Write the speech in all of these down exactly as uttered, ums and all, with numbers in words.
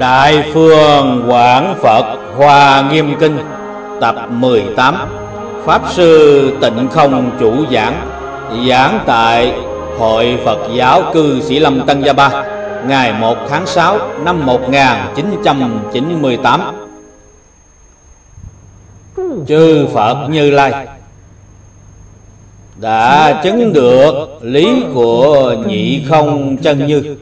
Đại Phương Quảng Phật Hoa Nghiêm Kinh tập mười tám. Pháp Sư Tịnh Không chủ giảng, giảng tại Hội Phật giáo cư Sĩ Lâm Tân Gia Ba, ngày một tháng sáu năm một nghìn chín trăm chín mươi tám. Chư Phật Như Lai đã chứng được lý của nhị không chân như,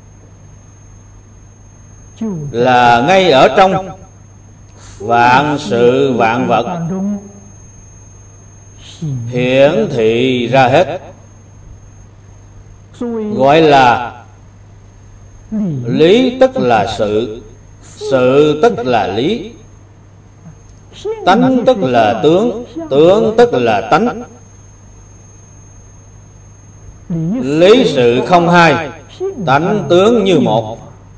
là ngay ở trong vạn sự vạn vật hiển thị ra hết, gọi là lý tức là sự, sự tức là lý, tánh tức là tướng, tướng tức là tánh. Lý sự không hai, tánh tướng như một.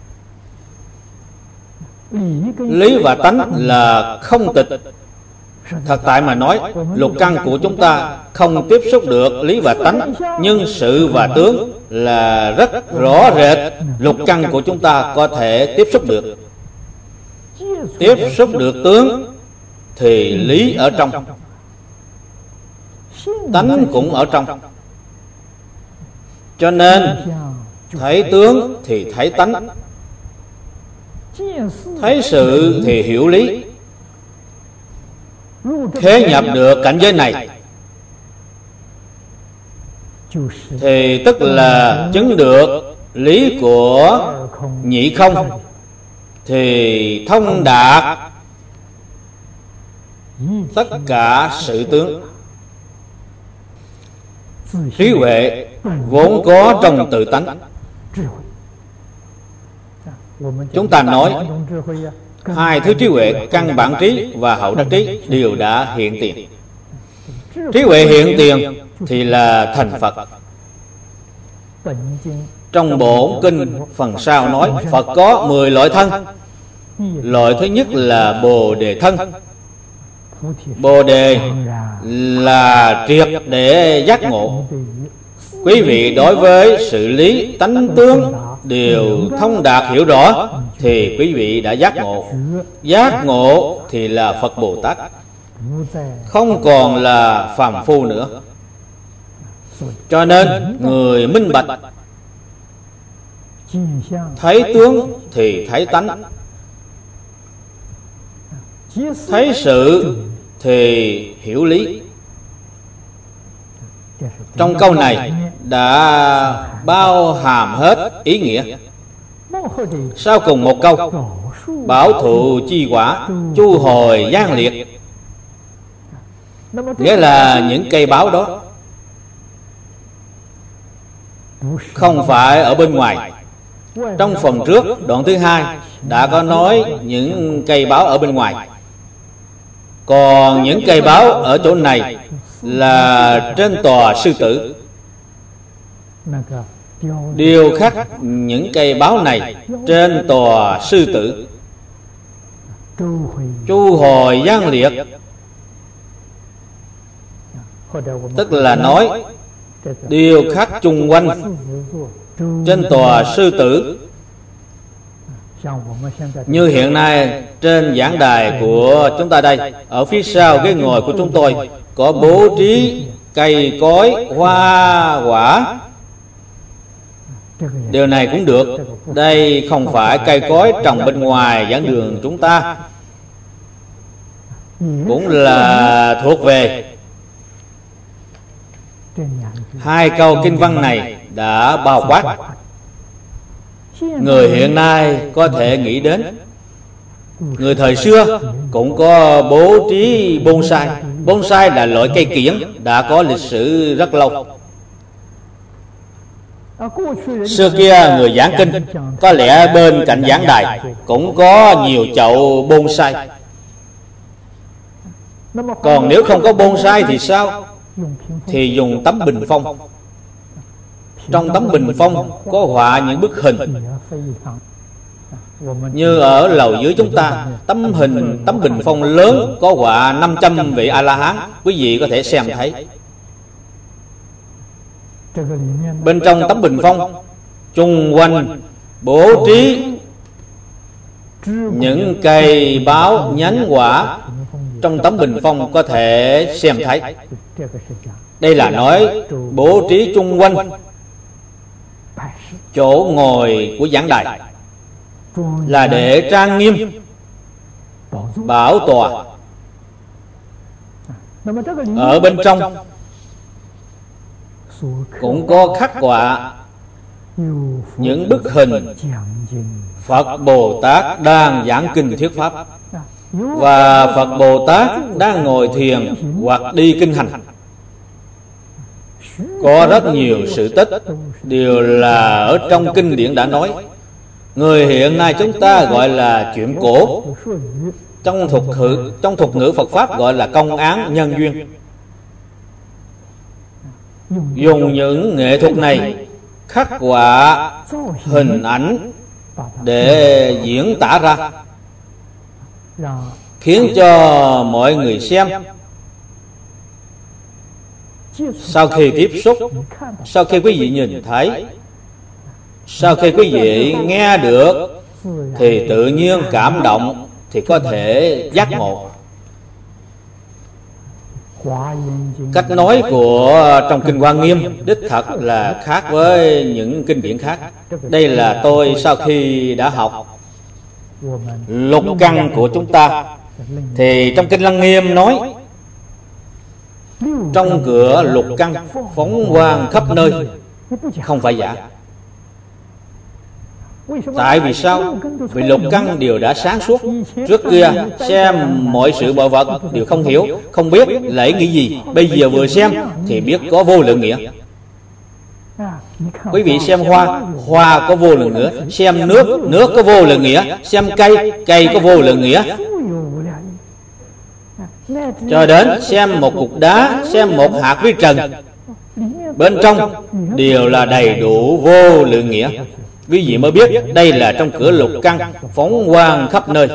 Lý và tánh là không tịch. Thật tại mà nói, lục căn của chúng ta không tiếp xúc được lý và tánh, nhưng sự và tướng là rất rõ rệt. Lục căn của chúng ta có thể tiếp xúc được. Tiếp xúc được tướng thì lý ở trong, tánh cũng ở trong. Cho nên thấy tướng thì thấy tánh, thấy sự thì hiểu lý. Thế nhập được cảnh giới này thì tức là chứng được lý của nhị không, thì thông đạt tất cả sự tướng. Trí huệ vốn có trong tự tánh. Chúng ta nói hai thứ trí huệ, căn bản trí và hậu đắc trí, đều đã hiện tiền. Trí huệ hiện tiền thì là thành Phật. Trong bổn kinh phần sau nói Phật có mười loại thân. Loại thứ nhất là Bồ Đề thân. Bồ Đề là triệt để giác ngộ. Quý vị đối với sự lý tánh tướng đều thông đạt hiểu rõ thì quý vị đã giác ngộ. Giác ngộ thì là Phật Bồ Tát, không còn là phàm phu nữa. Cho nên người minh bạch, thấy tướng thì thấy tánh, thấy sự thì hiểu lý. Trong câu này đã bao hàm hết ý nghĩa. Sau cùng một câu, bảo thụ chi quả, chu hồi giang liệt, nghĩa là những cây báo đó không phải ở bên ngoài. Trong phần trước, đoạn thứ hai đã có nói những cây báo ở bên ngoài. Còn những cây báo ở chỗ này là trên tòa sư tử. Điều khắc những cây báo này trên tòa sư tử, chu hồi giang liệt, tức là nói điều khắc chung quanh trên tòa sư tử. Như hiện nay trên giảng đài của chúng ta đây, ở phía sau ghế ngồi của chúng tôi có bố trí cây cối, hoa quả. Điều này cũng được. Đây không phải cây cối trồng bên ngoài giảng đường chúng ta, cũng là thuộc về. Hai câu kinh văn này đã bao quát. Người hiện nay có thể nghĩ đến, người thời xưa cũng có bố trí bonsai. Bonsai là loại cây kiểng đã có lịch sử rất lâu. Xưa kia người giảng kinh, có lẽ bên cạnh giảng đài cũng có nhiều chậu bonsai. Còn nếu không có bonsai thì sao? Thì dùng tấm bình phong. Trong tấm bình phong có họa những bức hình. Như ở lầu dưới chúng ta, tấm hình tấm bình phong lớn có họa năm trăm vị A-la-hán. Quý vị có thể xem thấy. Bên trong tấm bình phong chung quanh bố trí những cây báo nhánh quả trong tấm bình phong có thể xem thấy. Đây là nói bố trí chung quanh chỗ ngồi của giảng đài là để trang nghiêm bảo tọa. Ở bên trong cũng có khắc họa những bức hình Phật Bồ Tát đang giảng kinh thuyết pháp, và Phật Bồ Tát đang ngồi thiền hoặc đi kinh hành. Có rất nhiều sự tích đều là ở trong kinh điển đã nói. Người hiện nay chúng ta gọi là chuyện cổ, trong thuật ngữ, trong thuật ngữ Phật Pháp gọi là công án nhân duyên. Dùng những nghệ thuật này khắc họa hình ảnh để diễn tả ra, khiến cho mọi người xem sau khi tiếp xúc, sau khi quý vị nhìn thấy, sau khi quý vị nghe được thì tự nhiên cảm động, thì có thể giác ngộ. Cách nói của trong kinh Hoa Nghiêm đích thật là khác với những kinh điển khác. Đây là tôi sau khi đã học lục căn của chúng ta, thì trong kinh Lăng Nghiêm nói trong cửa lục căn phóng quang khắp nơi, không phải giả. Tại vì sao? Vì lục căn đều đã sáng suốt. Trước kia xem mọi sự mọi vật đều không hiểu, không biết là ý nghĩ gì. Bây giờ vừa xem thì biết có vô lượng nghĩa. Quý vị xem hoa, hoa có vô lượng nghĩa. Xem nước, nước có vô lượng nghĩa. Xem cây, cây có vô lượng nghĩa. Cho đến xem một cục đá, xem một hạt vi trần, bên trong đều là đầy đủ vô lượng nghĩa. Quý vị mới biết đây là trong cửa lục căn phóng quang khắp nơi.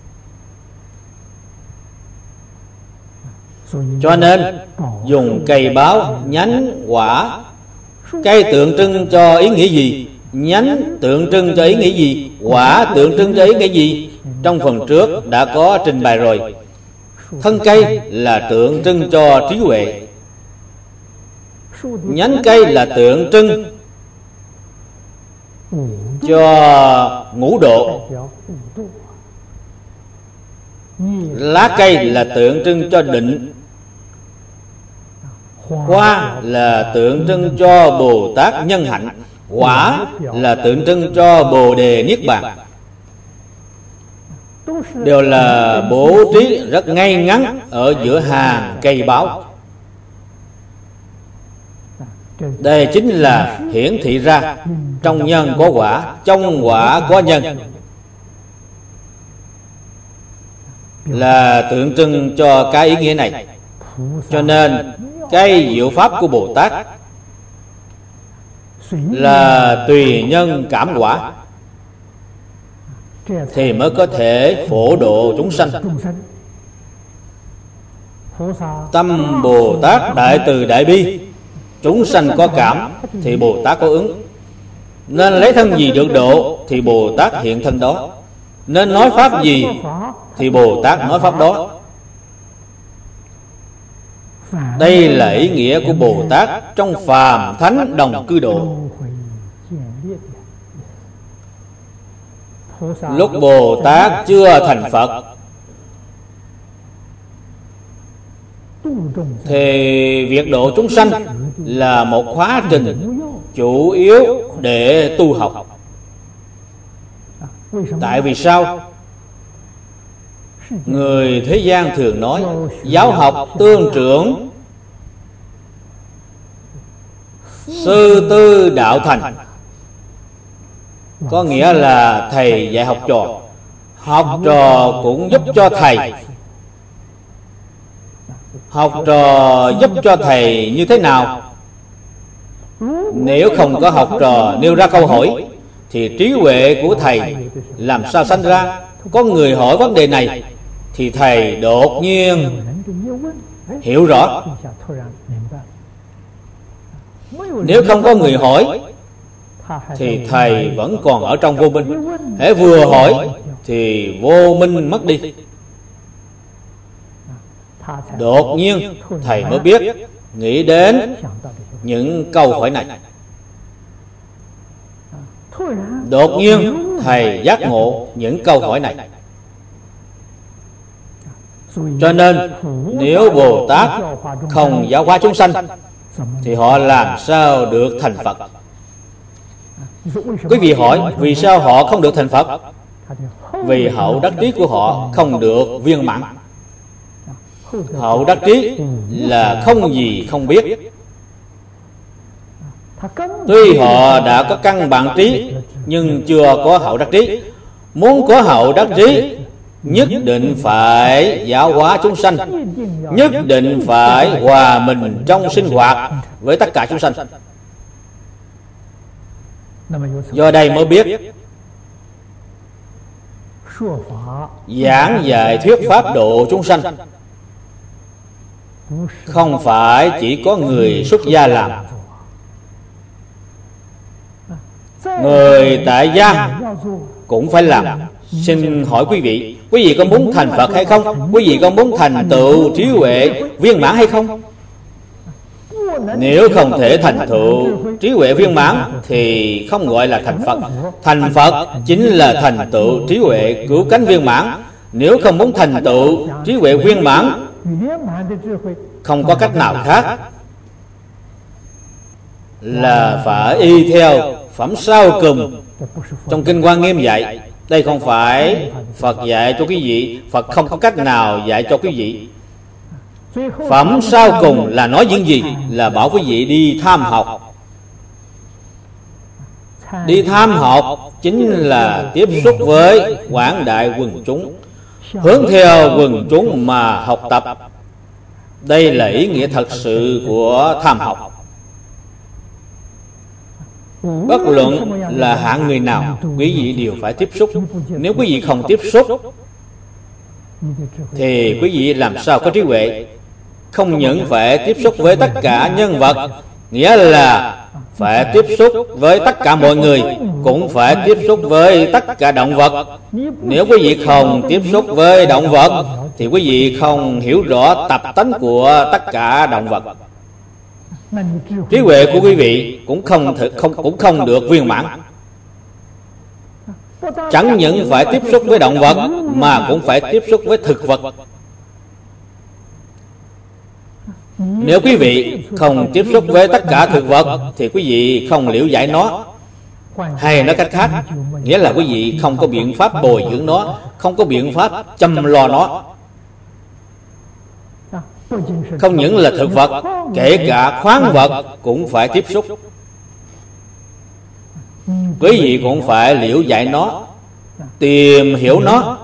Cho nên dùng cây báo, nhánh, quả. Cây tượng trưng cho ý nghĩa gì? Nhánh tượng trưng cho ý nghĩa gì? Quả tượng trưng cho ý nghĩa gì? Trong phần trước đã có trình bày rồi. Thân cây là tượng trưng cho trí huệ. Nhánh cây là tượng trưng cho ngũ độ. Lá cây là tượng trưng cho định. Hoa là tượng trưng cho Bồ Tát nhân hạnh. Quả là tượng trưng cho Bồ Đề Niết Bàn. Đều là bố trí rất ngay ngắn ở giữa hàng cây báo. Đây chính là hiển thị ra trong nhân có quả, trong quả có nhân, là tượng trưng cho cái ý nghĩa này. Cho nên cái diệu pháp của Bồ Tát là tùy nhân cảm quả, thì mới có thể phổ độ chúng sanh. Tâm Bồ Tát đại từ đại bi, chúng sanh có cảm thì Bồ Tát có ứng. Nên lấy thân gì được độ thì Bồ Tát hiện thân đó. Nên nói pháp gì thì Bồ Tát nói pháp đó. Đây là ý nghĩa của Bồ Tát trong phàm thánh đồng cư độ. Lúc Bồ Tát chưa thành Phật thì việc độ chúng sanh là một quá trình chủ yếu để tu học. Tại vì sao? Người thế gian thường nói giáo học tương trưởng, sư tư đạo thành. Có nghĩa là thầy dạy học trò, học trò cũng giúp cho thầy. Học trò giúp cho thầy như thế nào? Nếu không có học trò nêu ra câu hỏi thì trí huệ của thầy làm sao sanh ra? Có người hỏi vấn đề này thì thầy đột nhiên hiểu rõ. Nếu không có người hỏi thì thầy vẫn còn ở trong vô minh. Hễ vừa hỏi thì vô minh mất đi. Đột nhiên thầy mới biết, nghĩ đến những câu hỏi này. Đột nhiên thầy giác ngộ những câu hỏi này. Cho nên nếu Bồ Tát không giáo hóa chúng sanh thì họ làm sao được thành Phật? Quý vị hỏi vì sao họ không được thành Phật? Vì hậu đắc trí của họ không được viên mãn. Hậu đắc trí là không gì không biết. Tuy họ đã có căn bản trí nhưng chưa có hậu đắc trí. Muốn có hậu đắc trí, nhất định phải giáo hóa chúng sanh, nhất định phải hòa mình trong sinh hoạt với tất cả chúng sanh. Do đây mới biết, giảng dạy thuyết pháp độ chúng sanh không phải chỉ có người xuất gia làm. Người tại gia cũng phải làm. Xin hỏi quý vị, quý vị có muốn thành Phật hay không? Quý vị có muốn thành tựu trí huệ viên mãn hay không? Nếu không thể thành tựu trí huệ viên mãn thì không gọi là thành Phật. Thành Phật chính là thành tựu trí huệ cứu cánh viên mãn. Nếu không muốn thành tựu trí huệ viên mãn, không có cách nào khác là phải y theo phẩm sau cùng trong Kinh Hoa Nghiêm dạy. Đây không phải Phật dạy cho quý vị, Phật không có cách nào dạy cho quý vị. Phẩm sau cùng là nói những gì? Là bảo quý vị đi tham học. Đi tham học chính là tiếp xúc với quảng đại quần chúng, hướng theo quần chúng mà học tập. Đây là ý nghĩa thật sự của tham học. Bất luận là hạng người nào, quý vị đều phải tiếp xúc. Nếu quý vị không tiếp xúc thì quý vị làm sao có trí huệ? Không những phải tiếp xúc với tất cả nhân vật, nghĩa là phải tiếp xúc với tất cả mọi người, cũng phải tiếp xúc với tất cả động vật. Nếu quý vị không tiếp xúc với động vật thì quý vị không hiểu rõ tập tánh của tất cả động vật. Trí huệ của quý vị cũng không, thực, không cũng không được viên mãn. Chẳng những phải tiếp xúc với động vật mà cũng phải tiếp xúc với thực vật. Nếu quý vị không tiếp xúc với tất cả thực vật thì quý vị không liễu giải nó. Hay nói cách khác, nghĩa là quý vị không có biện pháp bồi dưỡng nó, không có biện pháp chăm lo nó. Không những là thực vật, kể cả khoáng vật cũng phải tiếp xúc. Quý vị cũng phải liễu giải nó, tìm hiểu nó.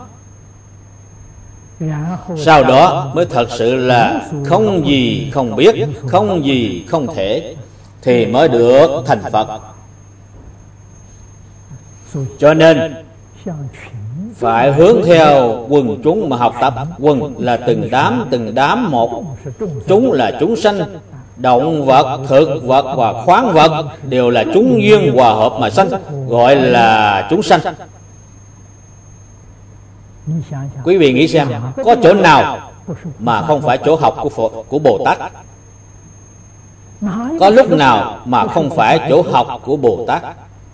Sau đó mới thật sự là không gì không biết, không gì không thể, thì mới được thành Phật. Cho nên phải hướng theo quần chúng mà học tập. Quần là từng đám, từng đám một. Chúng là chúng sanh, động vật, thực vật và khoáng vật đều là chúng duyên hòa hợp mà sanh, gọi là chúng sanh. Quý vị nghĩ xem, có chỗ nào mà không phải chỗ học của Phật, của Bồ Tát? Có lúc nào mà không phải chỗ học của Bồ Tát?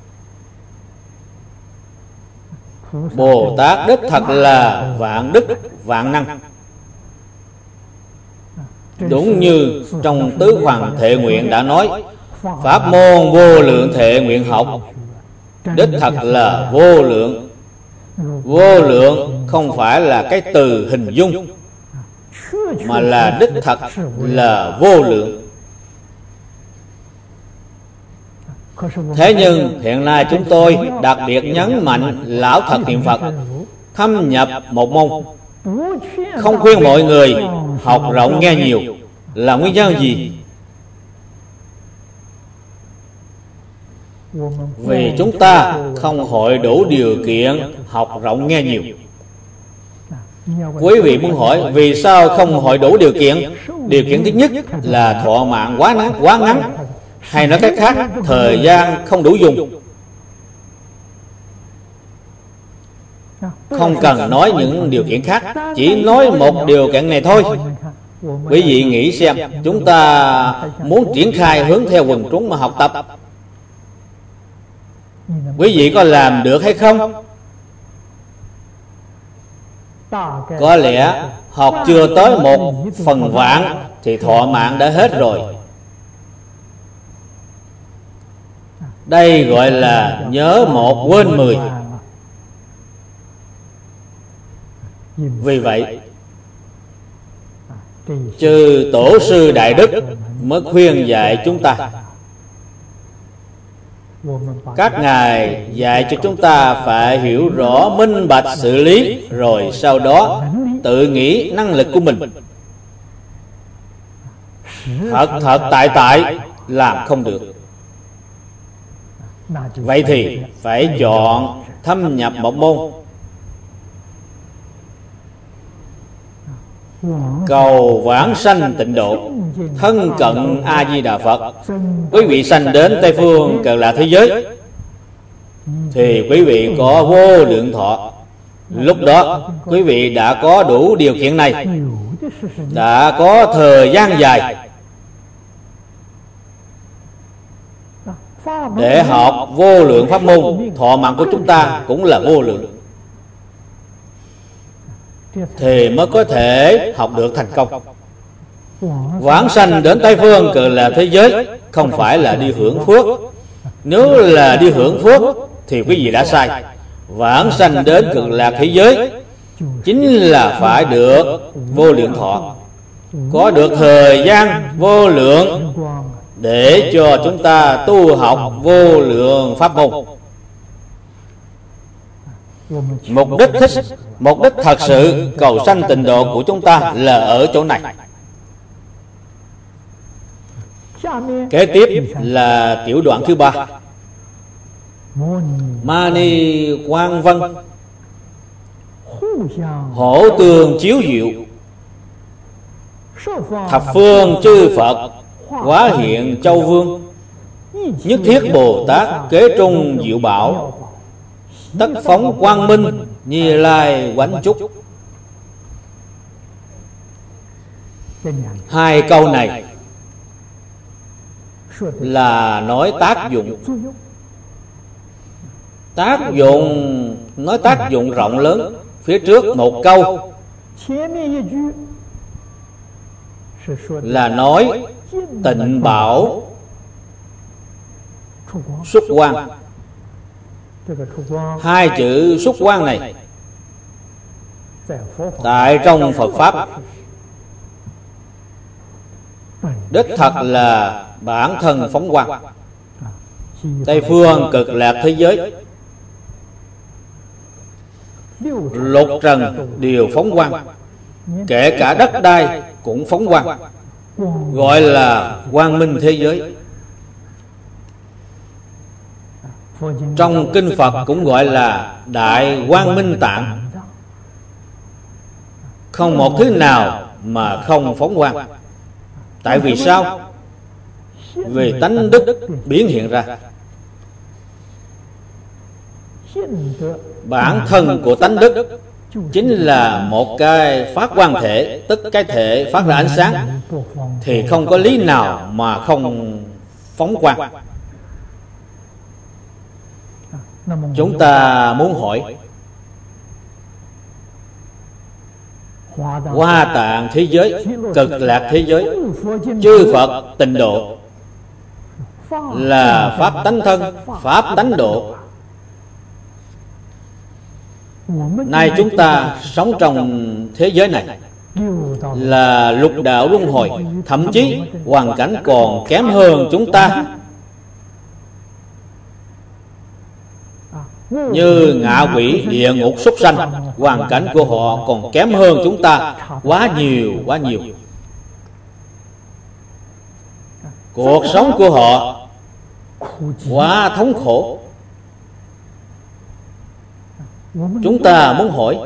Bồ Tát đích thật là vạn đức vạn năng. Đúng như trong Tứ Hoàng Thệ Nguyện đã nói, pháp môn vô lượng thệ nguyện học, đích thật là vô lượng. Vô lượng không phải là cái từ hình dung, mà là đích thật là vô lượng. Thế nhưng hiện nay chúng tôi đặc biệt nhấn mạnh lão thật niệm Phật, thâm nhập một môn, không khuyên mọi người học rộng nghe nhiều. Là nguyên nhân gì? Vì chúng ta không hội đủ điều kiện học rộng nghe nhiều. Quý vị muốn hỏi vì sao không hội đủ điều kiện? Điều kiện thứ nhất là thọ mạng quá ngắn, quá ngắn. Hay nói cách khác, thời gian không đủ dùng. không cần nói những điều kiện khác, chỉ nói một điều kiện này thôi. Quý vị nghĩ xem, chúng ta muốn triển khai hướng theo quần chúng mà học tập, quý vị có làm được hay không? Có lẽ học chưa tới một phần vạn thì thọ mạng đã hết rồi. Đây gọi là nhớ một quên mười. Vì vậy, chư tổ sư đại đức mới khuyên dạy chúng ta. Các ngài dạy cho chúng ta phải hiểu rõ minh bạch xử lý, rồi sau đó tự nghĩ năng lực của mình. Thật thật tại tại làm không được. Vậy thì phải chọn thâm nhập một môn, cầu vãng sanh tịnh độ, thân cận A Di Đà Phật. Quý vị sanh đến Tây Phương Cực Lạc thế giới thì quý vị có vô lượng thọ. Lúc đó quý vị đã có đủ điều kiện này, đã có thời gian dài để học vô lượng pháp môn. Thọ mạng của chúng ta cũng là vô lượng, thì mới có thể học được thành công. Vãng sanh đến Tây Phương Cực Lạc thế giới không phải là đi hưởng phước. Nếu là đi hưởng phước thì quý vị đã sai. Vãng sanh đến Cực Lạc thế giới chính là phải được vô lượng thọ, có được thời gian vô lượng để cho chúng ta tu học vô lượng pháp môn. Mục đích thích, mục đích thật sự cầu sanh tịnh độ của chúng ta là ở chỗ này. Kế tiếp là tiểu đoạn thứ ba. Mani Quang Vân, hổ tường chiếu diệu, thập phương chư Phật hóa hiện châu vương, nhất thiết Bồ Tát kế trung diệu bảo, tất phóng quang minh Như Lai quánh chúc. Hai câu này là nói tác dụng. Tác dụng, nói tác dụng rộng lớn. Phía trước một câu là nói tịnh bảo xuất quang. Hai chữ xuất quang này tại trong Phật Pháp đích thật là bản thân phóng quang. Tây Phương Cực Lạc thế giới, lục trần đều phóng quang, kể cả đất đai cũng phóng quang, gọi là quang minh thế giới. Trong kinh Phật cũng gọi là đại quang minh tạng. Không một thứ nào mà không phóng quang. Tại vì sao? Vì tánh đức biến hiện ra. Bản thân của tánh đức chính là một cái phát quang thể, tức cái thể phát ra ánh sáng, thì không có lý nào mà không phóng quang. Chúng ta muốn hỏi, Hoa Tạng thế giới, Cực Lạc thế giới, chư Phật tịnh độ là pháp tánh thân, pháp tánh độ. Nay chúng ta sống trong thế giới này là lục đạo luân hồi, thậm chí hoàn cảnh còn kém hơn chúng ta. Như ngạ quỷ, địa ngục, súc sanh, hoàn cảnh của họ còn kém hơn chúng ta quá nhiều, quá nhiều. Cuộc sống của họ quá thống khổ. Chúng ta muốn hỏi,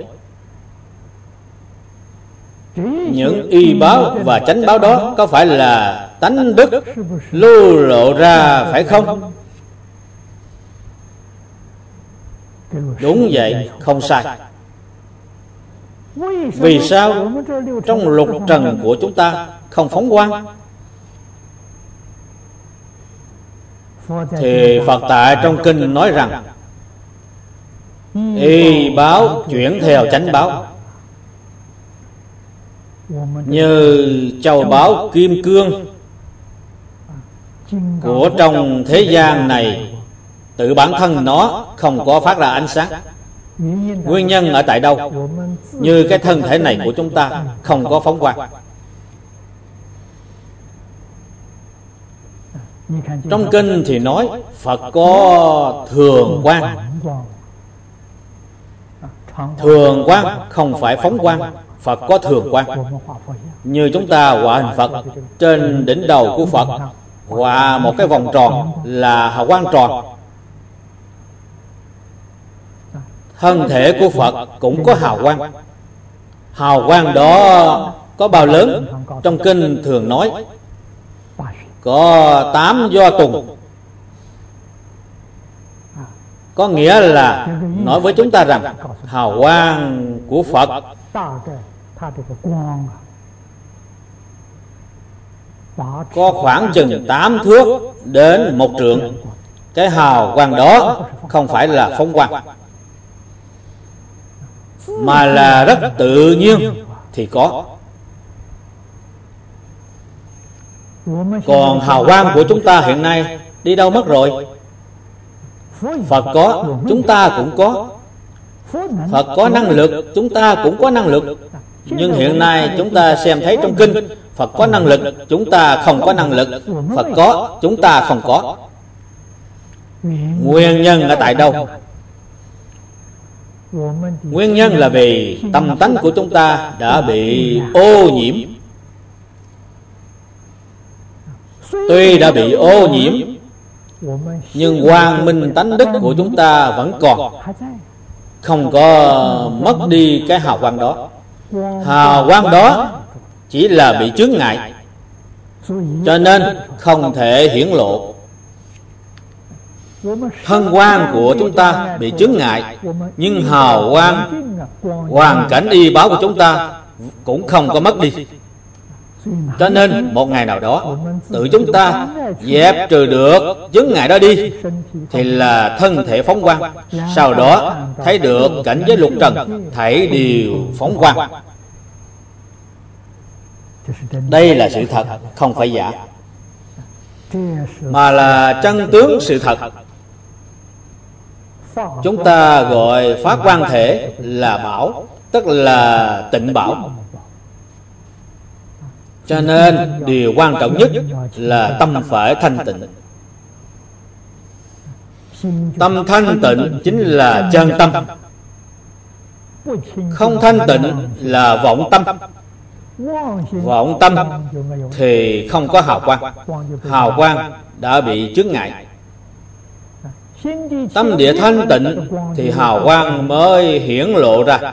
những y báo và chánh báo đó có phải là tánh đức lưu lộ ra phải không? Đúng vậy, không sai. Vì sao trong lục trần của chúng ta không phóng quang? Thì Phật tại trong kinh nói rằng y báo chuyển theo chánh báo. Như châu báu kim cương của trong thế gian này, tự bản thân nó không có phát ra ánh sáng. Nguyên nhân ở tại đâu? Như cái thân thể này của chúng ta không có phóng quang. Trong kinh thì nói Phật có thường quang. Thường quang không phải phóng quang. Phật có thường quang. Như chúng ta họa hình Phật, trên đỉnh đầu của Phật họa một cái vòng tròn là hào quang tròn. Thân thể của Phật cũng có hào quang. Hào quang đó có bao lớn? Trong kinh thường nói có tám do tùng. Có nghĩa là nói với chúng ta rằng hào quang của Phật có khoảng chừng tám thước đến một trượng. Cái hào quang đó không phải là phóng quang, mà là rất tự nhiên thì có. Còn hào quang của chúng ta hiện nay đi đâu mất rồi? Phật có, chúng ta cũng có. Phật có năng lực, chúng ta cũng có năng lực. Nhưng hiện nay chúng ta xem thấy trong kinh, Phật có năng lực, chúng ta không có năng lực. Phật có, chúng ta không có. Nguyên nhân ở tại đâu? Nguyên nhân là vì tâm tánh của chúng ta đã bị ô nhiễm. Tuy đã bị ô nhiễm, nhưng quang minh tánh đức của chúng ta vẫn còn, không có mất đi cái hào quang đó. Hào quang đó chỉ là bị chướng ngại, cho nên không thể hiển lộ. Thân quang của chúng ta bị chướng ngại, nhưng hào quang, hoàn cảnh y báo của chúng ta cũng không có mất đi. Cho nên một ngày nào đó tự chúng ta dẹp trừ được chướng ngại đó đi, thì là thân thể phóng quang. Sau đó thấy được cảnh giới lục trần thảy đều phóng quang. Đây là sự thật, không phải giả, mà là chân tướng sự thật. Chúng ta gọi phát quang thể là bảo, tức là tịnh bảo. Cho nên điều quan trọng nhất là tâm phải thanh tịnh. Tâm thanh tịnh chính là chân tâm. Không thanh tịnh là vọng tâm. Vọng tâm thì không có hào quang. Hào quang đã bị chướng ngại. Tâm địa thanh tịnh thì hào quang mới hiển lộ ra.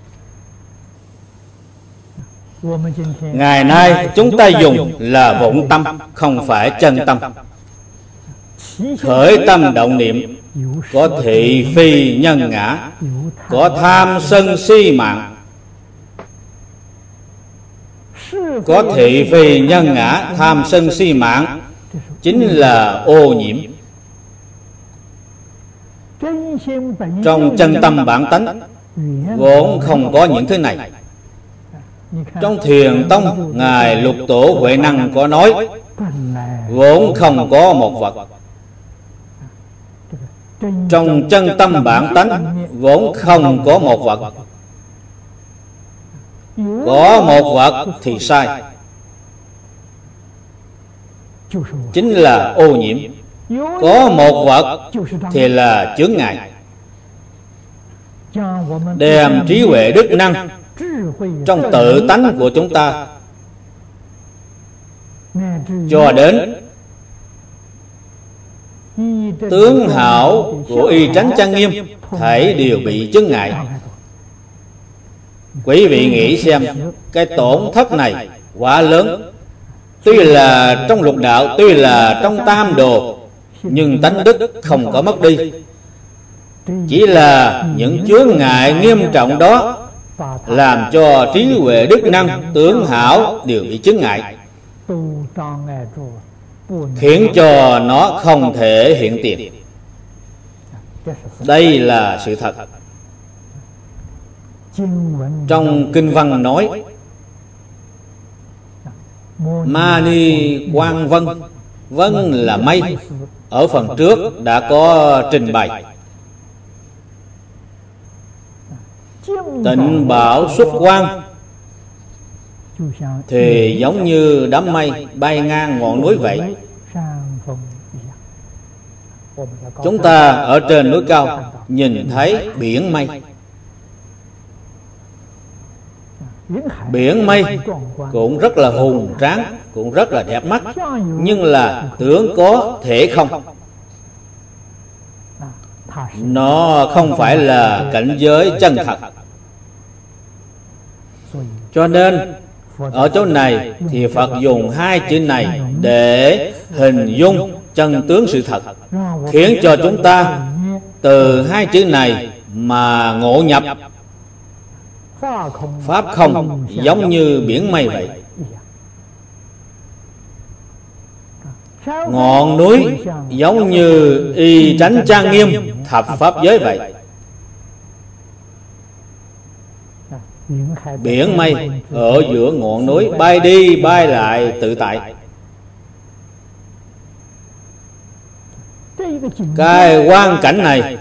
Ngày nay chúng ta dùng là vọng tâm, không phải chân tâm. Khởi tâm động niệm có thị phi nhân ngã, có tham sân si mạng. Có thị phi nhân ngã, tham sân si mạng chính là ô nhiễm. Trong chân tâm bản tánh vốn không có những thứ này. Trong Thiền Tông, Ngài Lục Tổ Huệ Năng có nói vốn không có một vật. Trong chân tâm bản tánh vốn không có một vật. Có một vật thì sai, chính là ô nhiễm. Có một vật thì là chướng ngại. Đem trí huệ đức năng trong tự tánh của chúng ta cho đến tướng hảo của y tránh trang nghiêm, thảy đều bị chướng ngại. Quý vị nghĩ xem, cái tổn thất này quá lớn. Tuy là trong lục đạo, tuy là trong tam đồ, nhưng tánh đức không có mất đi. Chỉ là những chướng ngại nghiêm trọng đó làm cho trí huệ đức năng tướng hảo đều bị chướng ngại, khiến cho nó không thể hiện tiền. Đây là sự thật. Trong kinh văn nói Mani Quang Vân, vân là mây, ở phần trước đã có trình bày. Tịnh bảo xuất quang thì giống như đám mây bay ngang ngọn núi vậy. Chúng ta ở trên núi cao nhìn thấy biển mây. Biển mây cũng rất là hùng tráng, cũng rất là đẹp mắt, nhưng là tướng có thể không. Nó không phải là cảnh giới chân thật. Cho nên ở chỗ này thì Phật dùng hai chữ này để hình dung chân tướng sự thật, khiến cho chúng ta từ hai chữ này mà ngộ nhập pháp không giống như biển mây vậy. Ngọn núi giống như y tránh trang nghiêm thập pháp giới vậy. Biển mây ở giữa ngọn núi bay đi bay lại tự tại. Cái quang cảnh này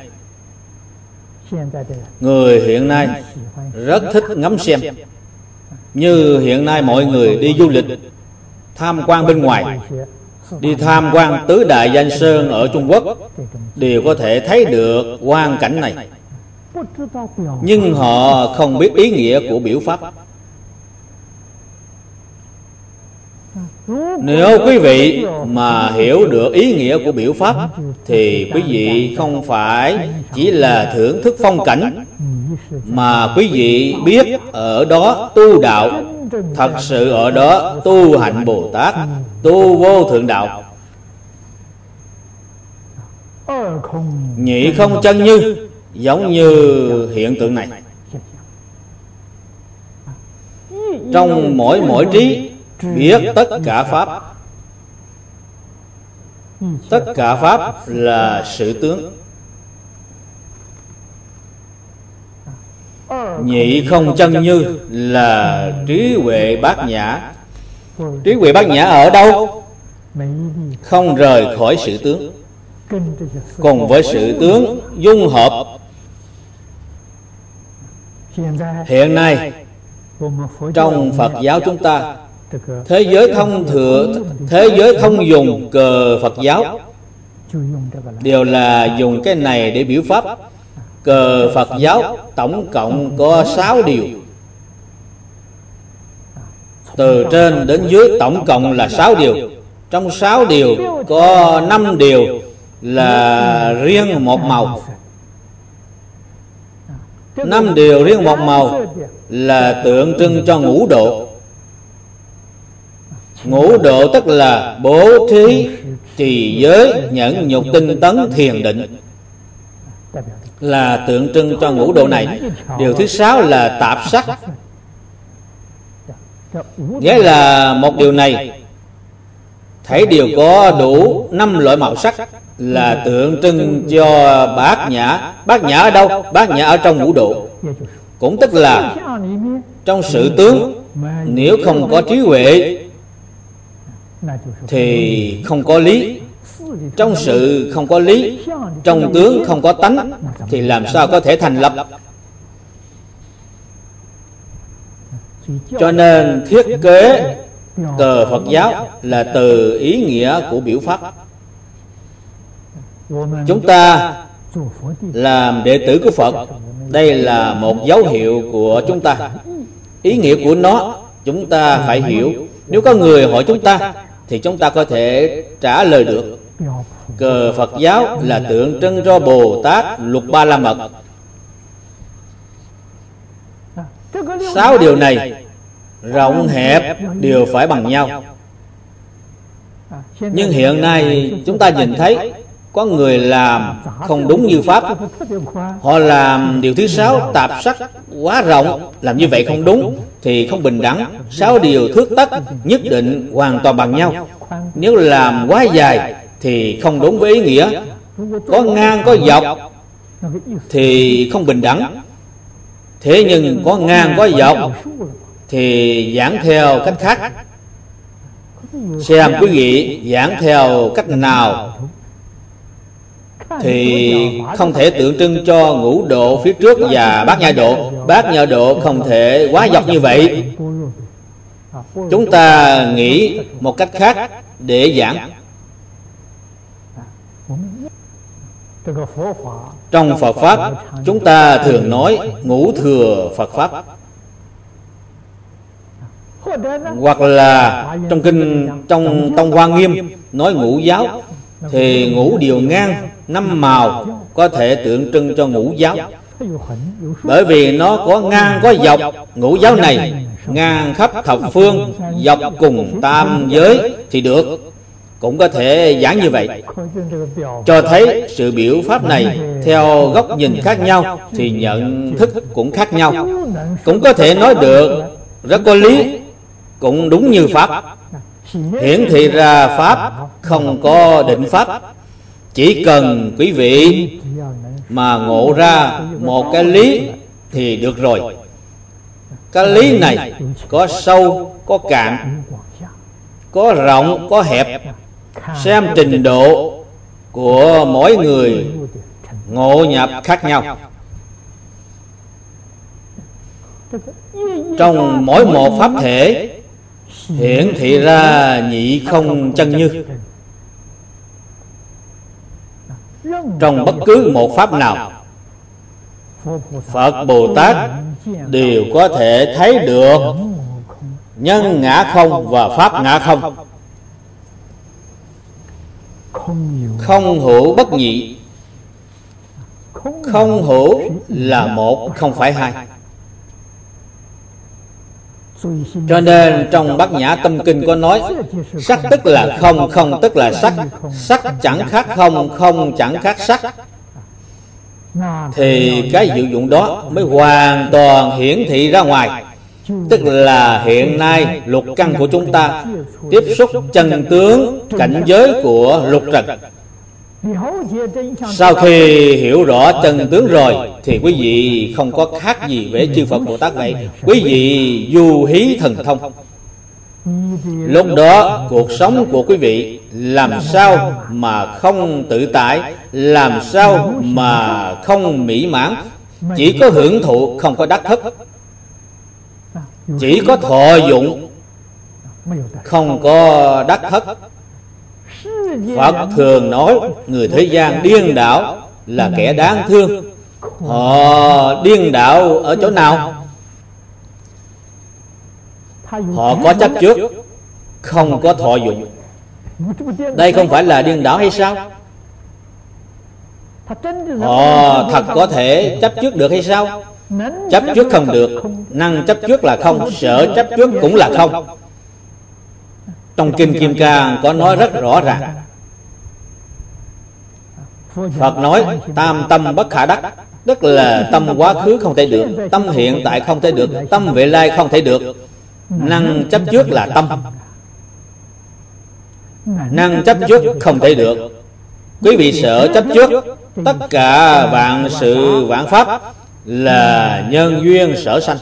người hiện nay rất thích ngắm xem. Như hiện nay mọi người đi du lịch tham quan bên ngoài, đi tham quan tứ đại danh sơn ở Trung Quốc, đều có thể thấy được quang cảnh này, nhưng họ không biết ý nghĩa của biểu pháp. Nếu quý vị mà hiểu được ý nghĩa của biểu pháp thì quý vị không phải chỉ là thưởng thức phong cảnh, mà quý vị biết ở đó tu đạo, thật sự ở đó tu hạnh Bồ Tát, tu vô thượng đạo. Nhị không chân như giống như hiện tượng này. Trong mỗi mỗi trí biết tất cả pháp. Tất cả pháp là sự tướng. Nhị không chân như là trí huệ bát nhã. Trí huệ bát nhã ở đâu? Không rời khỏi sự tướng, cùng với sự tướng dung hợp. Hiện nay trong Phật giáo chúng ta, thế giới thông thừa, thế giới thông dùng cờ Phật giáo đều là dùng cái này để biểu pháp. Cờ Phật giáo tổng cộng có sáu điều, từ trên đến dưới tổng cộng là sáu điều. Trong sáu điều có năm điều là riêng một màu. Năm điều riêng một màu là tượng trưng cho ngũ độ. Ngũ độ tức là bố thí, trì giới, nhẫn nhục, tinh tấn, thiền định, là tượng trưng cho ngũ độ này. Điều thứ sáu là tạp sắc, nghĩa là một điều này thấy đều có đủ năm loại màu sắc, là tượng trưng cho bát nhã. Bát nhã ở đâu? Bát nhã ở trong ngũ độ. Cũng tức là trong sự tướng, nếu không có trí huệ thì không có lý. Trong sự không có lý, trong tướng không có tánh, thì làm sao có thể thành lập? Cho nên thiết kế cờ Phật giáo là từ ý nghĩa của biểu pháp. Chúng ta làm đệ tử của Phật, đây là một dấu hiệu của chúng ta. Ý nghĩa của nó chúng ta phải hiểu. Nếu có người hỏi chúng ta thì chúng ta có thể trả lời được. Cờ Phật giáo là tượng trưng cho Bồ Tát Lục Ba La Mật. Sáu điều này rộng hẹp đều phải bằng nhau. Nhưng hiện nay chúng ta nhìn thấy Có người làm không đúng như Pháp. Họ làm điều thứ sáu tạp sắc quá rộng. Làm như vậy không đúng, thì không bình đẳng. Sáu điều thước tất nhất định hoàn toàn bằng nhau. Nếu làm quá dài thì không đúng với ý nghĩa. Có ngang có dọc thì không bình đẳng. Thế nhưng có ngang có dọc thì giảng theo cách khác. Xem quý vị giảng theo cách nào thì không thể tượng trưng cho ngũ độ phía trước và bát nhã độ. Bát nhã độ không thể quá dọc như vậy. Chúng ta nghĩ một cách khác để giảng. Trong Phật Pháp, chúng ta thường nói ngũ thừa Phật Pháp. Hoặc là trong kinh trong Tông Hoa Nghiêm nói ngũ giáo, thì ngũ điều ngang năm màu có thể tượng trưng cho ngũ giáo. Bởi vì nó có ngang có dọc. Ngũ giáo này ngang khắp thập phương, dọc cùng tam giới thì được. Cũng có thể giảng như vậy, cho thấy sự biểu pháp này theo góc nhìn khác nhau thì nhận thức cũng khác nhau. Cũng có thể nói được rất có lý, cũng đúng như Pháp. Hiển thị ra Pháp không có định Pháp. Chỉ cần quý vị mà ngộ ra một cái lý thì được rồi. Cái lý này có sâu, có cạn, có rộng, có hẹp. Xem trình độ của mỗi người ngộ nhập khác nhau. Trong mỗi một pháp thể hiển thị ra nhị không chân như. Trong bất cứ một pháp nào, Phật Bồ Tát đều có thể thấy được nhân ngã không và pháp ngã không. Không hữu bất nhị. Không hữu là một, không phải hai. Cho nên trong Bát Nhã Tâm Kinh có nói sắc tức là không, không tức là sắc. Sắc chẳng khác không, không chẳng khác sắc. Thì cái diệu dụng đó mới hoàn toàn hiển thị ra ngoài. Tức là hiện nay lục căn của chúng ta tiếp xúc chân tướng cảnh giới của lục trần. Sau khi hiểu rõ chân tướng rồi thì quý vị không có khác gì với chư Phật Bồ Tát vậy. Quý vị du hí thần thông. Lúc đó cuộc sống của quý vị làm sao mà không tự tại, làm sao mà không mỹ mãn. Chỉ có hưởng thụ, không có đắc thức. Chỉ có thọ dụng, không có đắc thất. Phật thường nói người thế gian điên đảo là kẻ đáng thương. Họ điên đảo ở chỗ nào? Họ có chấp trước, không có thọ dụng. Đây không phải là điên đảo hay sao? Họ thật có thể chấp trước được hay sao? Chấp trước không được. Năng chấp trước là không, sở chấp trước cũng là không. Trong Kinh Kim Cang có nói rất rõ ràng. Phật nói tam tâm bất khả đắc. Tức là tâm quá khứ không thể được, tâm hiện tại không thể được, tâm vị lai không thể được. Năng chấp trước là tâm. Năng chấp trước không thể được. Quý vị sở chấp trước tất cả vạn sự vạn pháp là nhân duyên sở sanh.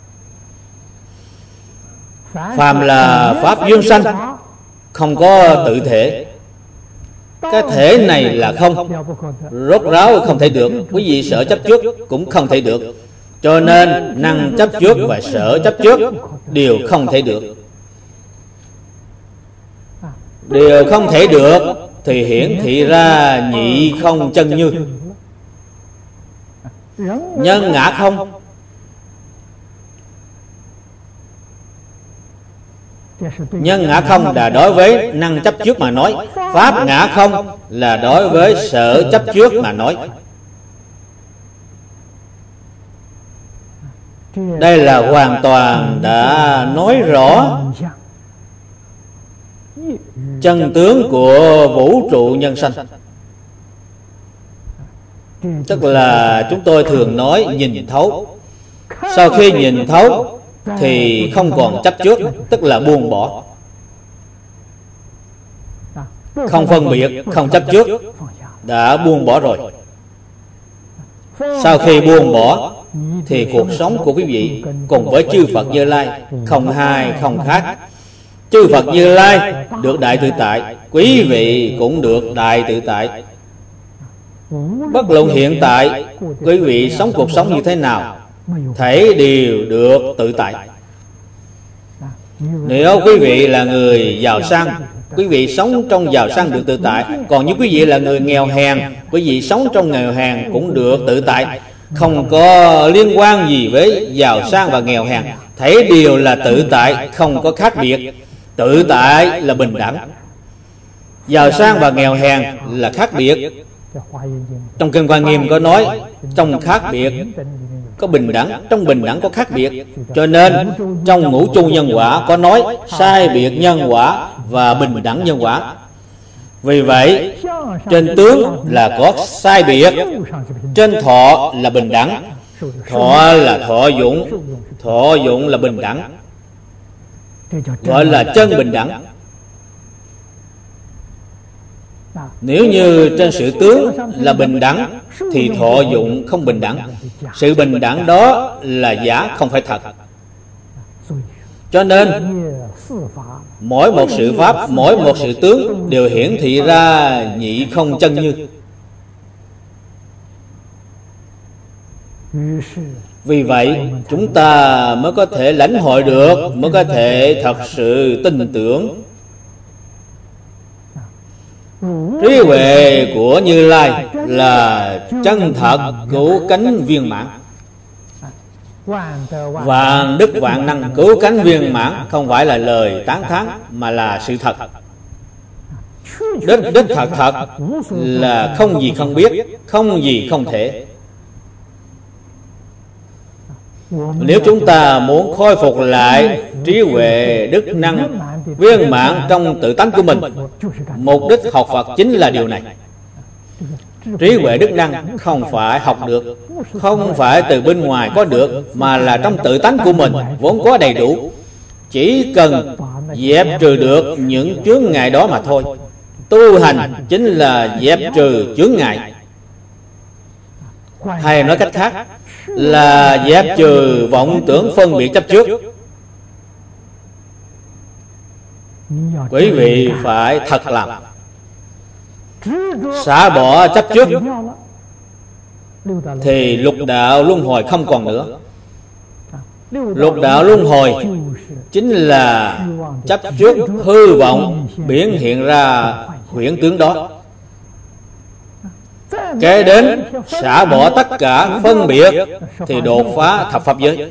Phàm là pháp duyên sanh, không có tự thể. Cái thể này là không, rốt ráo không thể được. Quý vị sở chấp trước cũng không thể được. Cho nên năng chấp trước và sở chấp trước đều không thể được. Đều không thể được thì hiển thị ra nhị không chân như. Nhân ngã không. Nhân ngã không là đối với năng chấp trước mà nói. Pháp ngã không là đối với sở chấp trước mà nói. Đây là hoàn toàn đã nói rõ chân tướng của vũ trụ nhân sanh. Tức là chúng tôi thường nói nhìn thấu. Sau khi nhìn thấu thì không còn chấp trước, tức là buông bỏ. Không phân biệt, không chấp trước, đã buông bỏ rồi. Sau khi buông bỏ thì cuộc sống của quý vị cùng với chư Phật Như Lai không hai không khác. Chư Phật Như Lai được đại tự tại, quý vị cũng được đại tự tại. Bất luận hiện tại quý vị sống cuộc sống như thế nào, thể đều được tự tại. Nếu quý vị là người giàu sang, quý vị sống trong giàu sang được tự tại. Còn nếu quý vị là người nghèo hèn, quý vị sống trong nghèo hèn cũng được tự tại. Không có liên quan gì với giàu sang và nghèo hèn, thể đều là tự tại, không có khác biệt. Tự tại là bình đẳng. Giàu sang và nghèo hèn là khác biệt. Trong Kinh Hoa Nghiêm có nói, trong khác biệt có bình đẳng, trong bình đẳng có khác biệt. Cho nên trong Ngũ Chu Nhân Quả có nói sai biệt nhân quả và bình đẳng nhân quả. Vì vậy trên tướng là có sai biệt, trên thọ là bình đẳng. Thọ là thọ dụng, thọ dụng là bình đẳng, gọi là chân bình đẳng. Nếu như trên sự tướng là bình đẳng thì thọ dụng không bình đẳng. Sự bình đẳng đó là giả, không phải thật. Cho nên mỗi một sự pháp, mỗi một sự tướng đều hiển thị ra nhị không chân như. Vì vậy chúng ta mới có thể lãnh hội được, mới có thể thật sự tin tưởng. Trí huệ của Như Lai là chân thật cứu cánh viên mãn. Vạn đức vạn năng cứu cánh viên mãn không phải là lời tán thán, mà là sự thật. Đích đích thật thật là không gì không biết, không gì không thể. Nếu chúng ta muốn khôi phục lại trí huệ đức năng viên mãn trong tự tánh của mình, mục đích học Phật chính là điều này. Trí huệ đức năng không phải học được, không phải từ bên ngoài có được, mà là trong tự tánh của mình vốn có đầy đủ. Chỉ cần dẹp trừ được những chướng ngại đó mà thôi. Tu hành chính là dẹp trừ chướng ngại, hay nói cách khác là dẹp trừ vọng tưởng phân biệt chấp trước. Quý vị phải thật làm, xả bỏ chấp trước thì lục đạo luân hồi không còn nữa. Lục đạo luân hồi chính là chấp trước hư vọng biến hiện ra huyễn tướng đó. Kế đến xả bỏ tất cả phân biệt thì đột phá thập pháp giới.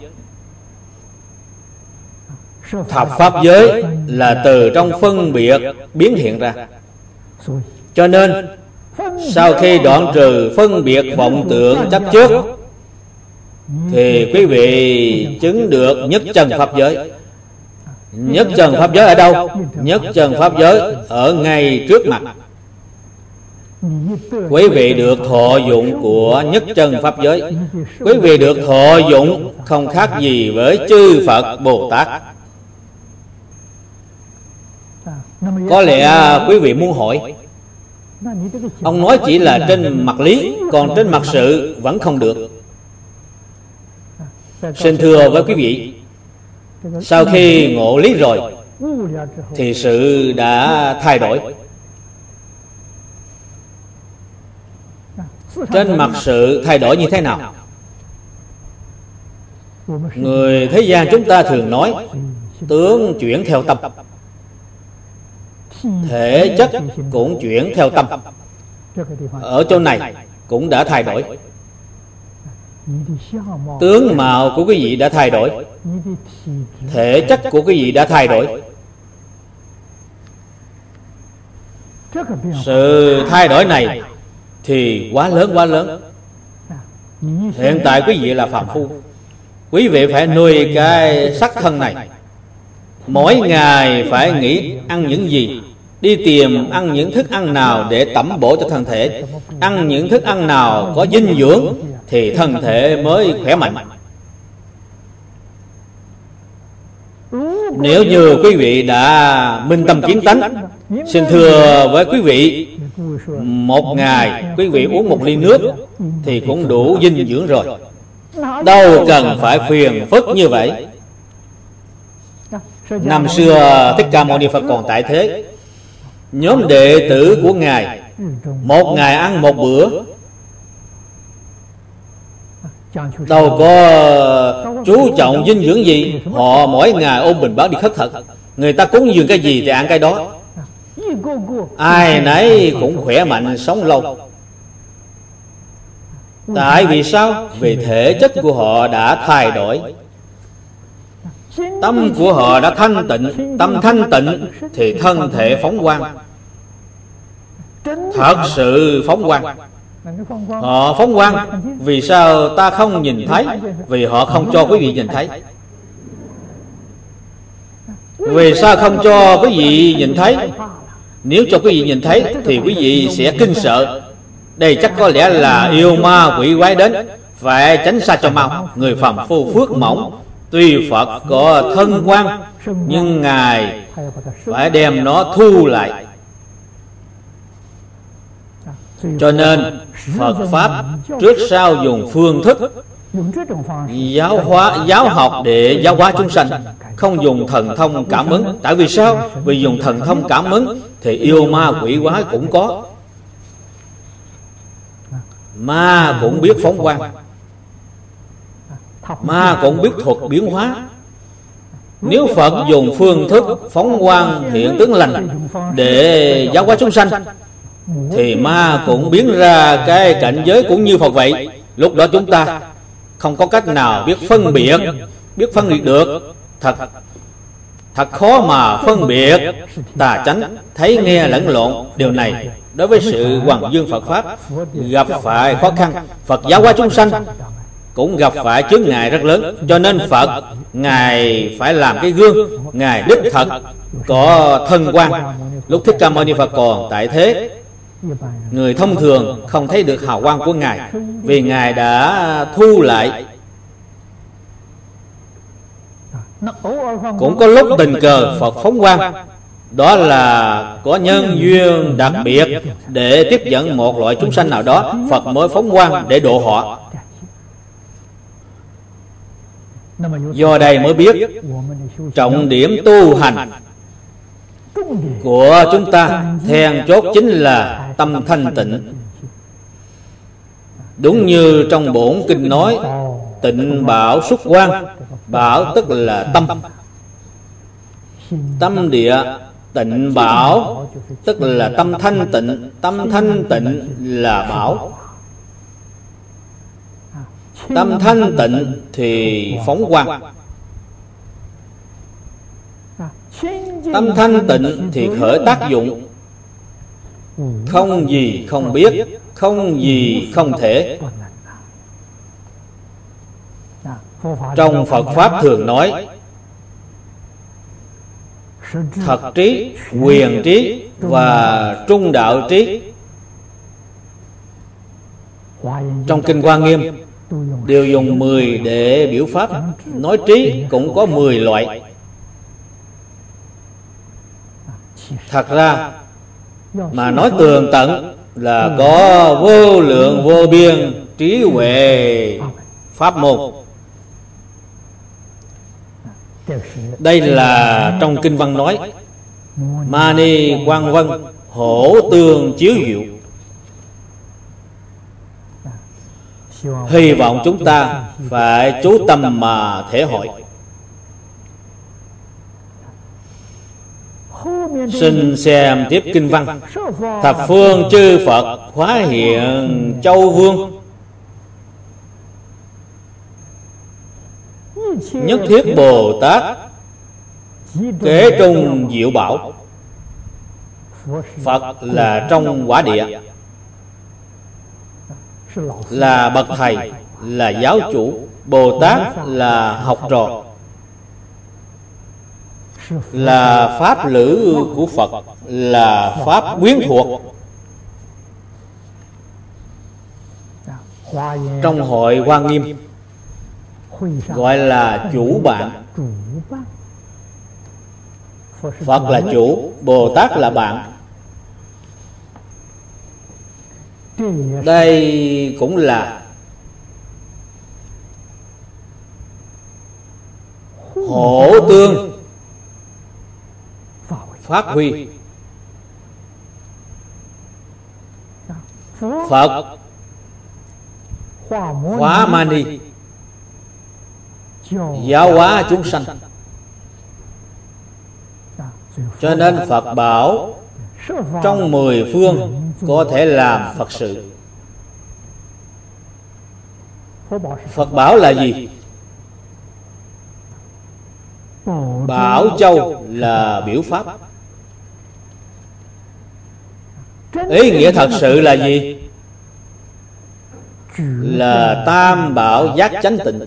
Thập pháp giới là từ trong phân biệt biến hiện ra. Cho nên sau khi đoạn trừ phân biệt vọng tưởng chấp trước thì quý vị chứng được nhất chân pháp giới. Nhất chân pháp giới ở đâu? Nhất chân pháp giới ở ngay trước mặt. Quý vị được thọ dụng của nhất chân pháp giới. Quý vị được thọ dụng không khác gì với chư Phật Bồ Tát. Có lẽ quý vị muốn hỏi, ông nói chỉ là trên mặt lý, còn trên mặt sự vẫn không được. Xin thưa với quý vị, sau khi ngộ lý rồi thì sự đã thay đổi. Trên mặt sự thay đổi như thế nào? Người thế gian chúng ta thường nói tướng chuyển theo tâm, thể chất cũng chuyển theo tâm. Ở chỗ này cũng đã thay đổi. Tướng mạo của quý vị đã thay đổi, thể chất của quý vị đã thay đổi. Sự thay đổi này thì quá lớn quá lớn. Hiện tại quý vị là phàm phu, quý vị phải nuôi cái sắc thân này, mỗi ngày phải nghĩ ăn những gì, đi tìm ăn những thức ăn nào để tẩm bổ cho thân thể, ăn những thức ăn nào có dinh dưỡng thì thân thể mới khỏe mạnh. Nếu như quý vị đã minh tâm kiến tánh, xin thưa với quý vị, một ngày quý vị uống một ly nước thì cũng đủ dinh dưỡng rồi, đâu cần phải phiền phức như vậy. Năm xưa Thích Ca Mâu Ni Phật còn tại thế, nhóm đệ tử của Ngài một ngày ăn một bữa, đâu có chú trọng dinh dưỡng gì. Họ mỗi ngày ôm bình bát đi khất thực, người ta cúng dường cái gì thì ăn cái đó, ai nấy cũng khỏe mạnh sống lâu. Tại vì sao? Vì thể chất của họ đã thay đổi, tâm của họ đã thanh tịnh. Tâm thanh tịnh thì thân thể phóng quang, thật sự phóng quang. Họ phóng quang. Vì sao ta không nhìn thấy? Vì họ không cho quý vị nhìn thấy. Vì sao không cho quý vị nhìn thấy? Nếu cho quý vị nhìn thấy thì quý vị sẽ kinh sợ. Đây chắc có lẽ là yêu ma quỷ quái đến, phải tránh xa cho mau. Người phàm phu phước mỏng, tuy Phật có thân quan, nhưng Ngài phải đem nó thu lại. Cho nên Phật Pháp trước sau dùng phương thức giáo hóa, giáo học để giáo hóa chúng sanh, không dùng thần thông cảm ứng. Tại vì sao? Vì dùng thần thông cảm ứng thì yêu ma quỷ quái cũng có. Ma cũng biết phóng quang, ma cũng biết thuật biến hóa. Nếu Phật dùng phương thức phóng quang hiện tướng lành để giáo hóa chúng sanh thì ma cũng biến ra cái cảnh giới cũng như Phật vậy. Lúc đó chúng ta không có cách nào biết phân biệt, biết phân biệt được. Thật Thật khó mà phân biệt tà chánh, thấy nghe lẫn lộn. Điều này đối với sự hoằng dương Phật Pháp gặp phải khó khăn. Phật giáo hóa chúng sanh cũng gặp phải chướng ngại rất lớn. Cho nên Phật Ngài phải làm cái gương. Ngài đích thật có thân quan. Lúc Thích Ca Mâu Ni Phật còn tại thế, người thông thường không thấy được hào quang của Ngài, vì Ngài đã thu lại. Cũng có lúc tình cờ Phật phóng quang, đó là có nhân duyên đặc biệt để tiếp dẫn một loại chúng sanh nào đó, Phật mới phóng quang để độ họ. Do đây mới biết trọng điểm tu hành của chúng ta, then chốt chính là tâm thanh tịnh. Đúng như trong bổn kinh nói, tịnh bảo xuất quang. Bảo tức là tâm. Tâm địa tịnh bảo tức là tâm thanh tịnh. Tâm thanh tịnh là bảo. Tâm thanh tịnh thì phóng quang. Tâm thanh tịnh thì khởi tác dụng. Không gì không biết, không gì không thể. Trong Phật Pháp thường nói thật trí, quyền trí và trung đạo trí. Trong Kinh Hoa Nghiêm đều dùng mười để biểu pháp. Nói trí cũng có mười loại. Thật ra mà nói tường tận là có vô lượng vô biên trí huệ pháp môn. Đây là trong kinh văn nói Mani Quang Vân hổ tương chiếu diệu. Hy vọng chúng ta phải chú tâm mà thể hội. Xin xem tiếp kinh văn. Thập phương chư Phật hóa hiện châu vương, nhất thiết Bồ Tát kế trung diệu bảo. Phật là trong quả địa, là bậc thầy, là giáo chủ. Bồ Tát là học trò. là pháp lữ của Phật, là pháp quyến thuộc. Trong hội Hoa Nghiêm gọi là chủ bạn. Phật là chủ, Bồ Tát là bạn. Đây cũng là hỗ tương phát huy. Phật hóa mani, giáo hóa chúng sanh. Cho nên Phật bảo trong mười phương có thể làm Phật sự. Phật bảo là gì? Bảo châu là biểu pháp. Ý nghĩa thật sự là gì? Là tam bảo giác chánh tịnh.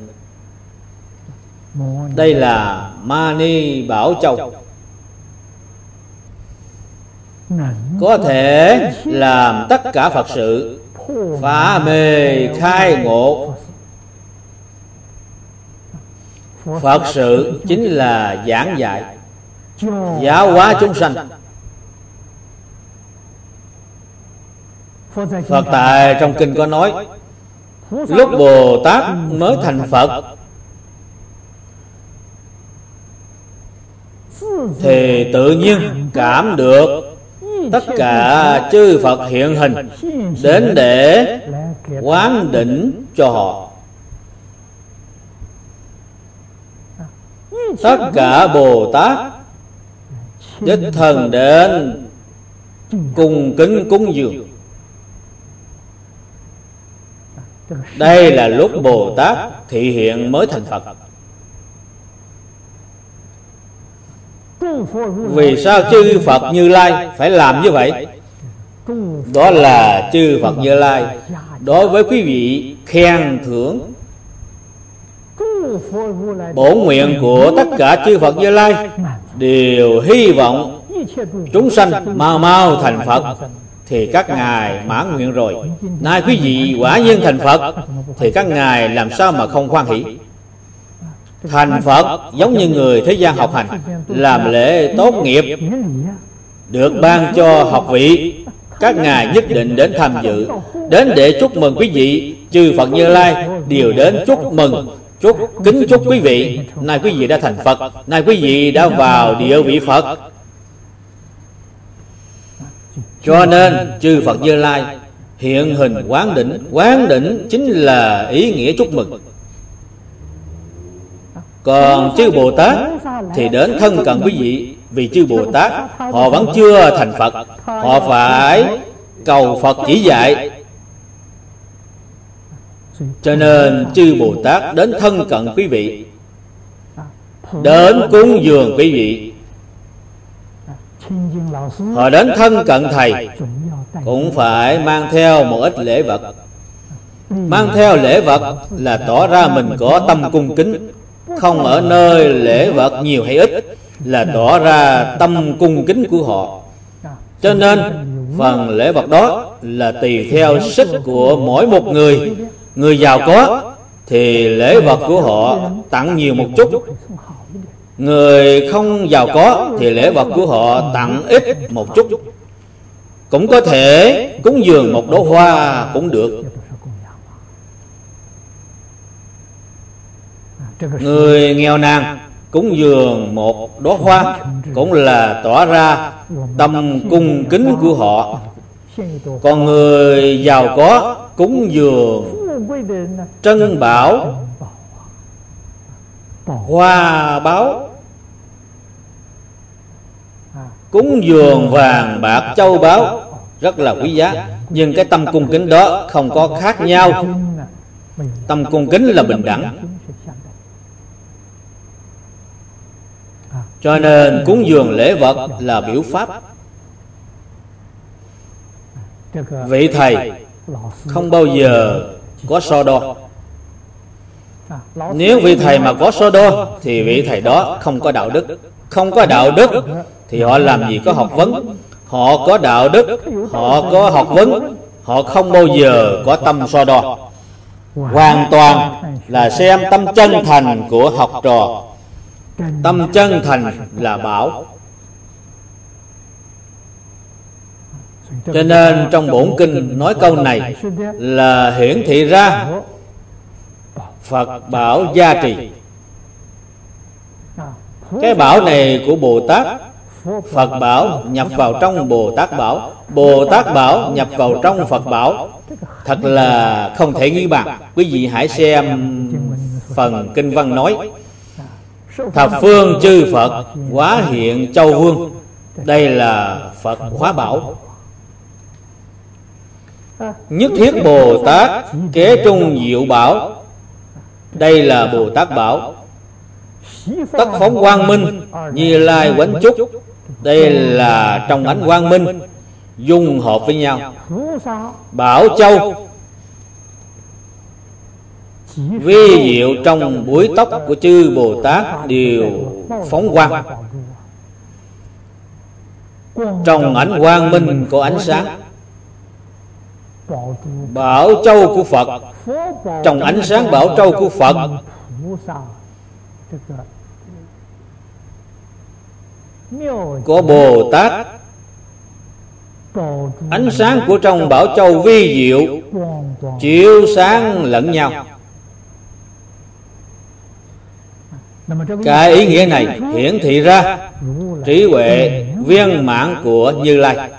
Đây là Mani Bảo Châu, có thể làm tất cả Phật sự, phá mê khai ngộ. Phật sự chính là giảng dạy, giáo hóa chúng sanh. Phật tại trong kinh có nói, lúc Bồ Tát mới thành Phật thì tự nhiên cảm được tất cả chư Phật hiện hình đến để quán đỉnh cho họ. Tất cả Bồ Tát đích thân đến cung kính cúng dường. Đây là lúc Bồ Tát thị hiện mới thành Phật. Vì sao chư Phật Như Lai phải làm như vậy? Đó là chư Phật Như Lai đối với quý vị khen thưởng. Bổn nguyện của tất cả chư Phật Như Lai đều hy vọng chúng sanh mau mau thành Phật, thì các ngài mãn nguyện rồi. Nay quý vị quả nhiên thành Phật, thì các ngài làm sao mà không hoan hỷ? Thành Phật giống như người thế gian học hành, làm lễ tốt nghiệp, được ban cho học vị, các ngài nhất định đến tham dự, đến để chúc mừng quý vị. Chư Phật Như Lai đều đến chúc mừng, chúc kính chúc quý vị. Nay quý vị đã thành Phật, nay quý vị đã vào địa vị Phật. Cho nên chư Phật Như Lai hiện hình quán đỉnh. Quán đỉnh chính là ý nghĩa chúc mừng. Còn chư Bồ Tát thì đến thân cận quý vị. Vì chư Bồ Tát họ vẫn chưa thành Phật, họ phải cầu Phật chỉ dạy. Cho nên chư Bồ Tát đến thân cận quý vị, đến cúng dường quý vị. Họ đến thân cận thầy cũng phải mang theo một ít lễ vật. Mang theo lễ vật là tỏ ra mình có tâm cung kính. Không ở nơi lễ vật nhiều hay ít, là tỏ ra tâm cung kính của họ. Cho nên phần lễ vật đó là tùy theo sức của mỗi một người. Người giàu có thì lễ vật của họ tặng nhiều một chút. Người không giàu có thì lễ vật của họ tặng ít một chút. Cũng có thể cúng dường một đóa hoa cũng được. Người nghèo nàn cúng dường một đóa hoa cũng là tỏ ra tâm cung kính của họ. Còn người giàu có cúng dường trân bảo, hoa báo, cúng dường vàng bạc châu báu rất là quý giá. Nhưng cái tâm cung kính đó không có khác nhau. Tâm cung kính là bình đẳng. Cho nên cúng dường lễ vật là biểu pháp. Vị thầy không bao giờ có so đo. Nếu vị thầy mà có so đo thì vị thầy đó không có đạo đức. không có đạo đức thì họ làm gì có học vấn. Họ có đạo đức, họ có học vấn, họ không bao giờ có tâm so đo. Hoàn toàn là xem tâm chân thành của học trò. Tâm chân thành là bảo. Cho nên trong bổn kinh nói câu này là hiển thị ra Phật bảo gia trì. Cái bảo này của Bồ Tát, Phật bảo nhập vào trong Bồ Tát bảo, Bồ Tát bảo nhập vào trong Phật bảo. Thật là không thể nghĩ bàn. Quý vị hãy xem phần kinh văn nói: thập phương chư Phật hóa hiện châu vương. Đây là Phật hóa bảo. Nhất thiết Bồ Tát kế trung diệu bảo. Đây là Bồ Tát bảo. Tất phóng quang minh, Như Lai quánh chúc. Đây là trong ánh quang minh dung hợp với nhau. Bảo châu vi diệu trong búi tóc của chư Bồ Tát đều phóng quang. Trong ánh quang minh có ánh sáng. Bảo châu của Phật, trong ánh sáng bảo châu của Phật có Bồ Tát. Ánh sáng của trong bảo châu vi diệu chiếu sáng lẫn nhau. Cái ý nghĩa này hiển thị ra trí huệ viên mãn của Như Lai.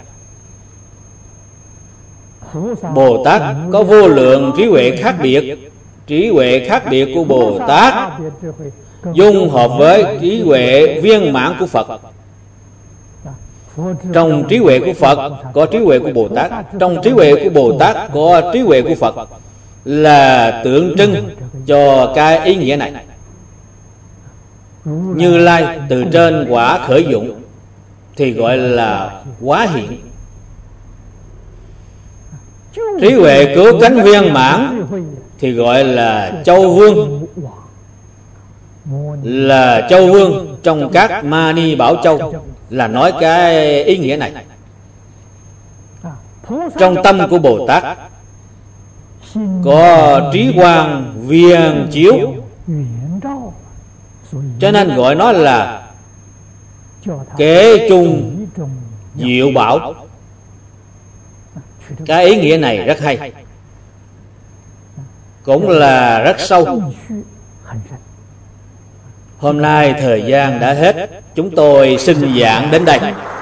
Bồ Tát có vô lượng trí huệ khác biệt. Trí huệ khác biệt của Bồ Tát dung hợp với trí huệ viên mãn của Phật. Trong trí huệ của Phật có trí huệ của Bồ Tát. Trong trí huệ của Bồ Tát có trí huệ của Phật, là tượng trưng cho cái ý nghĩa này. Như Lai từ trên quả khởi dụng thì gọi là hóa hiện. Trí huệ cứu cánh viên mãn thì gọi là châu vương. Là châu vương trong các Mani Bảo Châu, là nói cái ý nghĩa này. Trong tâm của Bồ Tát có trí quang viên chiếu, cho nên gọi nó là kế trung diệu bảo. Cái ý nghĩa này rất hay, cũng là rất sâu. Hôm nay thời gian đã hết, chúng tôi xin giảng đến đây.